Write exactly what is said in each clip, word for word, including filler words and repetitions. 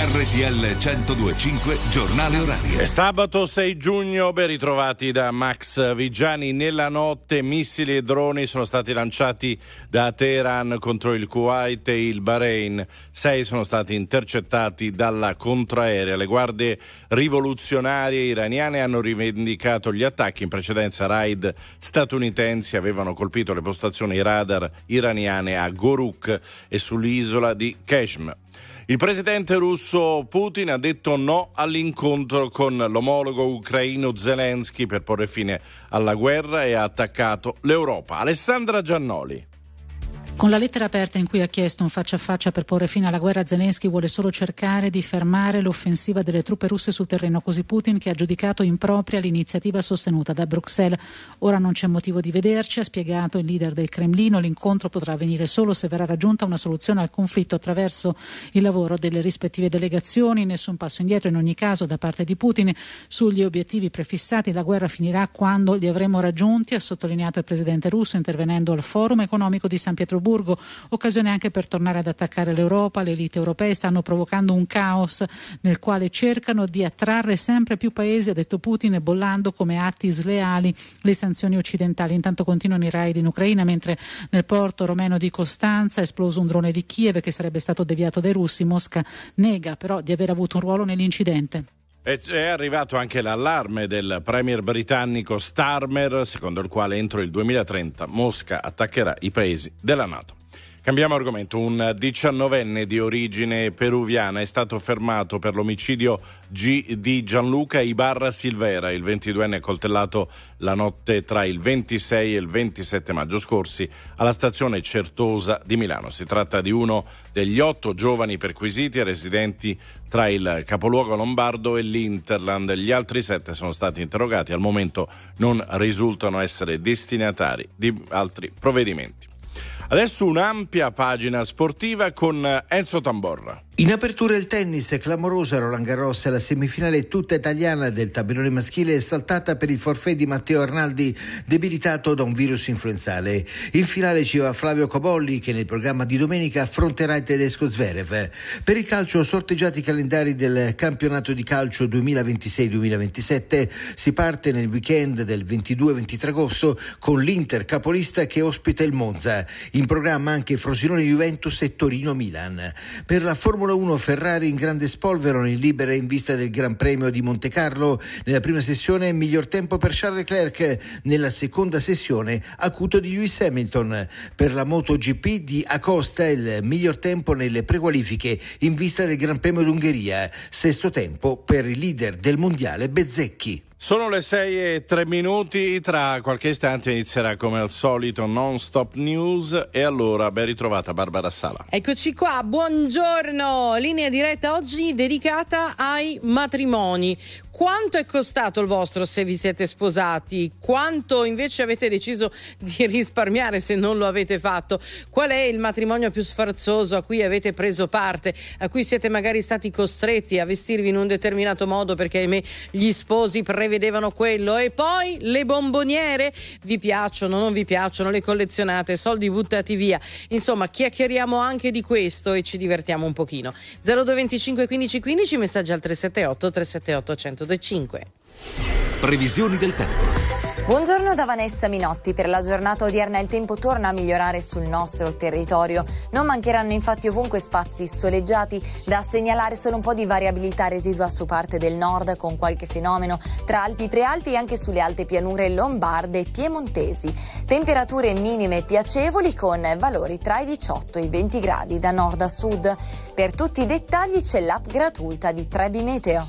R T L centodue e cinque giornale orario. È sabato sei giugno, ben ritrovati da Max Vigiani. Nella notte missili e droni sono stati lanciati da Teheran contro il Kuwait e il Bahrain. Sei sono stati intercettati dalla contraerea. Le guardie rivoluzionarie iraniane hanno rivendicato gli attacchi. In precedenza raid statunitensi avevano colpito le postazioni radar iraniane a Goruk e sull'isola di Keshm. Il presidente russo Putin ha detto no all'incontro con l'omologo ucraino Zelensky per porre fine alla guerra e ha attaccato l'Europa. Alessandra Giannoli. Con la lettera aperta in cui ha chiesto un faccia a faccia per porre fine alla guerra, Zelensky vuole solo cercare di fermare l'offensiva delle truppe russe sul terreno, così Putin che ha giudicato impropria l'iniziativa sostenuta da Bruxelles. Ora non c'è motivo di vederci, ha spiegato il leader del Cremlino. L'incontro potrà avvenire solo se verrà raggiunta una soluzione al conflitto attraverso il lavoro delle rispettive delegazioni. Nessun passo indietro in ogni caso da parte di Putin sugli obiettivi prefissati. La guerra finirà quando li avremo raggiunti, ha sottolineato il presidente russo intervenendo al Forum economico di San Pietroburgo. Occasione anche per tornare ad attaccare l'Europa. Le elite europee stanno provocando un caos nel quale cercano di attrarre sempre più paesi, ha detto Putin, bollando come atti sleali le sanzioni occidentali. Intanto continuano i raid in Ucraina, mentre nel porto romeno di Costanza è esploso un drone di Kiev che sarebbe stato deviato dai russi. Mosca nega però di aver avuto un ruolo nell'incidente. È arrivato anche l'allarme del premier britannico Starmer, secondo il quale entro il duemilatrenta Mosca attaccherà i paesi della NATO. Cambiamo argomento. Un diciannovenne di origine peruviana è stato fermato per l'omicidio G di Gianluca Ibarra Silvera. Il ventiduenne accoltellato la notte tra il ventisei e il ventisette maggio scorsi alla stazione Certosa di Milano. Si tratta di uno degli otto giovani perquisiti e residenti tra il capoluogo lombardo e l'Interland. Gli altri sette sono stati interrogati. Al momento non risultano essere destinatari di altri provvedimenti. Adesso un'ampia pagina sportiva con Enzo Tamborra. In apertura il tennis, clamorosa Roland Garros, la semifinale tutta italiana del tabellone maschile è saltata per il forfait di Matteo Arnaldi, debilitato da un virus influenzale. In finale ci va Flavio Cobolli, che nel programma di domenica affronterà il tedesco Zverev. Per il calcio, sorteggiati i calendari del campionato di calcio duemilaventisei duemilaventisette, si parte nel weekend del ventidue ventitré agosto con l'Inter capolista che ospita il Monza. In programma anche Frosinone Juventus e Torino Milan. Per la Formula uno Ferrari in grande spolvero in libera in vista del Gran Premio di Monte Carlo. Nella prima sessione miglior tempo per Charles Leclerc, nella seconda sessione acuto di Lewis Hamilton. Per la MotoGP di Acosta il miglior tempo nelle prequalifiche in vista del Gran Premio d'Ungheria. Sesto tempo per il leader del mondiale Bezzecchi. Sono le sei e tre minuti, tra qualche istante inizierà come al solito Non Stop News e allora ben ritrovata Barbara Sala. Eccoci qua, buongiorno, linea diretta oggi dedicata ai matrimoni. Quanto è costato il vostro se vi siete sposati? Quanto invece avete deciso di risparmiare se non lo avete fatto? Qual è il matrimonio più sfarzoso a cui avete preso parte? A cui siete magari stati costretti a vestirvi in un determinato modo perché ahimè gli sposi prevedevano quello? E poi le bomboniere? Vi piacciono, non vi piacciono? Le collezionate? Soldi buttati via? Insomma, chiacchieriamo anche di questo e ci divertiamo un pochino. zero due venticinque quindici quindici, messaggi al tre sette otto tre sette otto uno zero due cinque. Previsioni del tempo. Buongiorno da Vanessa Minotti. Per la giornata odierna il tempo torna a migliorare sul nostro territorio. Non mancheranno infatti ovunque spazi soleggiati, da segnalare solo un po' di variabilità residua su parte del nord con qualche fenomeno tra Alpi, Prealpi e anche sulle alte pianure lombarde e piemontesi. Temperature minime piacevoli con valori tra i diciotto e i venti gradi da nord a sud. Per tutti i dettagli c'è l'app gratuita di Trebi Meteo.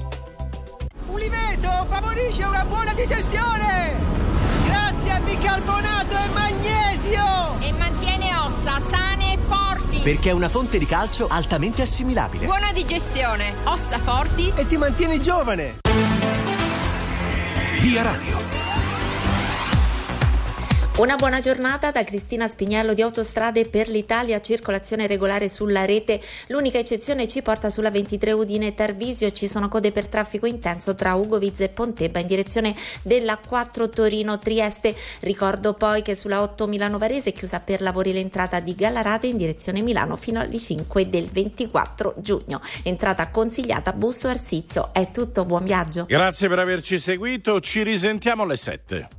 Uliveto favorisce una buona digestione grazie a bicarbonato e magnesio e mantiene ossa sane e forti perché è una fonte di calcio altamente assimilabile. Buona digestione, ossa forti e ti mantiene giovane. Via Radio. Una buona giornata da Cristina Spignello di Autostrade per l'Italia, circolazione regolare sulla rete, l'unica eccezione ci porta sulla ventitré Udine Tarvisio, ci sono code per traffico intenso tra Ugovizza e Pontebba in direzione della quattro Torino Trieste. Ricordo poi che sulla otto Milano Varese è chiusa per lavori l'entrata di Gallarate in direzione Milano fino alle cinque del ventiquattro giugno. Entrata consigliata Busto Arsizio. È tutto, buon viaggio. Grazie per averci seguito, ci risentiamo alle sette.